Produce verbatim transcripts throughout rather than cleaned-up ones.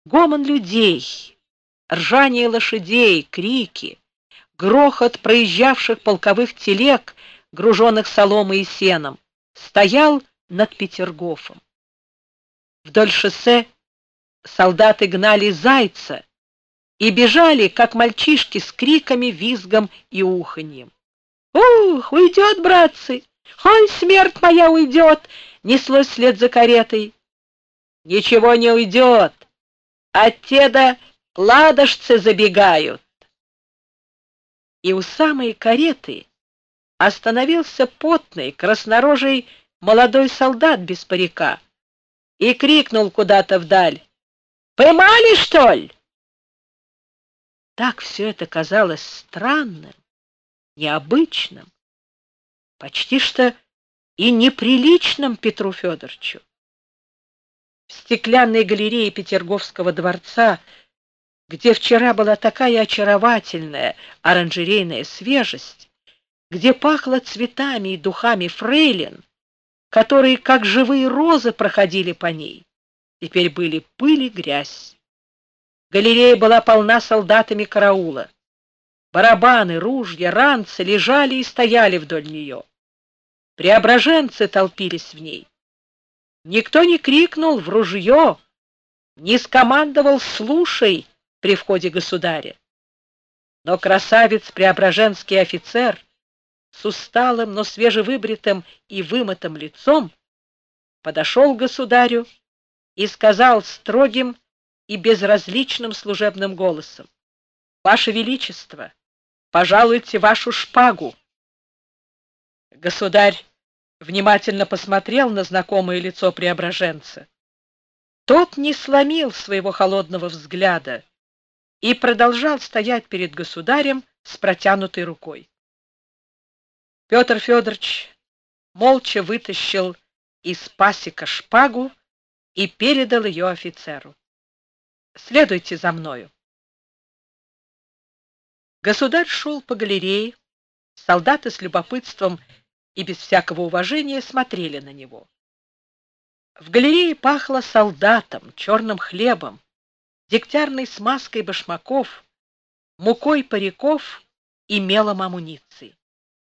Гомон людей, ржание лошадей, крики, грохот проезжавших полковых телег, груженных соломой и сеном, стоял над Петергофом. Вдоль шоссе солдаты гнали зайца и бежали, как мальчишки, с криками, визгом и уханьем. «Ух, уйдет, братцы! Ой, смерть моя уйдет!» неслось вслед за каретой. «Ничего не уйдет! Оттеда ладожцы забегают!» И у самой кареты остановился потный, краснорожий молодой солдат без парика и крикнул куда-то вдаль: «Поймали, что ли?» Так все это казалось странным, необычным, почти что и неприличным Петру Федоровичу. В стеклянной галерее Петерговского дворца, где вчера была такая очаровательная оранжерейная свежесть, где пахло цветами и духами фрейлин, которые, как живые розы, проходили по ней, теперь были пыль и грязь. Галерея была полна солдатами караула. Барабаны, ружья, ранцы лежали и стояли вдоль нее. Преображенцы толпились в ней. Никто не крикнул в ружье, не скомандовал «слушай» при входе государя. Но красавец-преображенский офицер с усталым, но свежевыбритым и вымытым лицом подошел к государю и сказал строгим и безразличным служебным голосом: «Ваше Величество, пожалуйте вашу шпагу». Государь внимательно посмотрел на знакомое лицо преображенца. Тот не сломил своего холодного взгляда и продолжал стоять перед государем с протянутой рукой. Петр Федорович молча вытащил из пасека шпагу и передал ее офицеру. «Следуйте за мною». Государь шел по галерее, солдаты с любопытством и без всякого уважения смотрели на него. В галерее пахло солдатом, черным хлебом, дегтярной смазкой башмаков, мукой париков и мелом амуниции.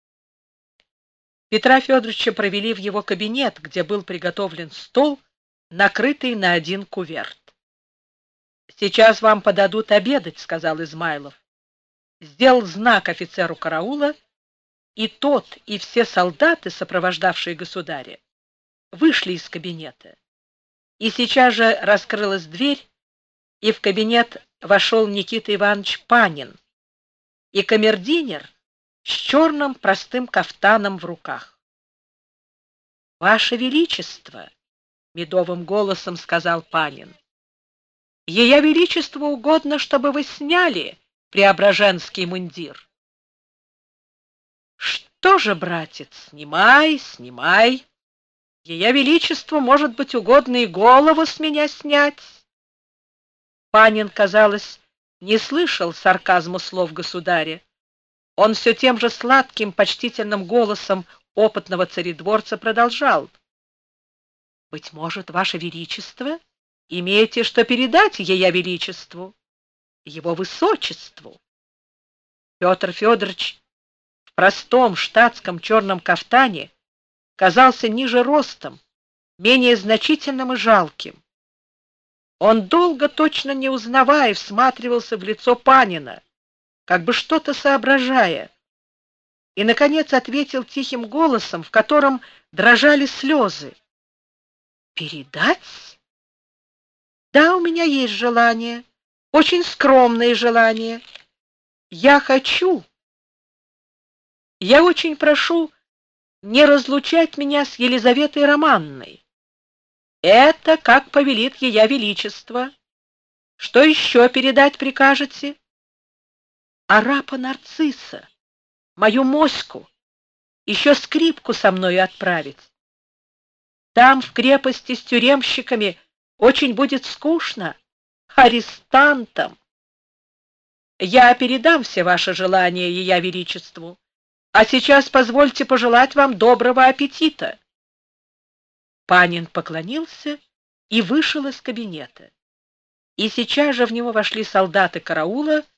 Петра Федоровича провели в его кабинет, где был приготовлен стол, накрытый на один куверт. «Сейчас вам подадут обедать», — сказал Измайлов. Сделал знак офицеру караула, и тот, и все солдаты, сопровождавшие государя, вышли из кабинета. И сейчас же раскрылась дверь, и в кабинет вошел Никита Иванович Панин и камердинер с черным простым кафтаном в руках. «Ваше Величество», — медовым голосом сказал Панин, — «Ее Величеству угодно, чтобы вы сняли преображенский мундир». «Что же, братец, снимай, снимай. Ее Величеству, может быть, угодно и голову с меня снять». Панин, казалось, не слышал сарказма слов государя. Он все тем же сладким, почтительным голосом опытного царедворца продолжал: «Быть может, Ваше Величество имеете что передать Ее Величеству, Его Высочеству». Петр Федорович в простом штатском черном кафтане казался ниже ростом, менее значительным и жалким. Он долго, точно не узнавая, всматривался в лицо Панина, как бы что-то соображая, и, наконец, ответил тихим голосом, в котором дрожали слезы: «Передать? Да, у меня есть желание, очень скромное желание. Я хочу, я очень прошу не разлучать меня с Елизаветой Романной. Это как повелит Ее Величество. Что еще передать прикажете?» «Арапа Нарцисса, мою моську, еще скрипку со мною отправить. Там, в крепости с тюремщиками, очень будет скучно, арестантам. Я передам все ваши желания Ее Величеству, а сейчас позвольте пожелать вам доброго аппетита». Панин поклонился и вышел из кабинета. и сейчас же в него вошли солдаты караула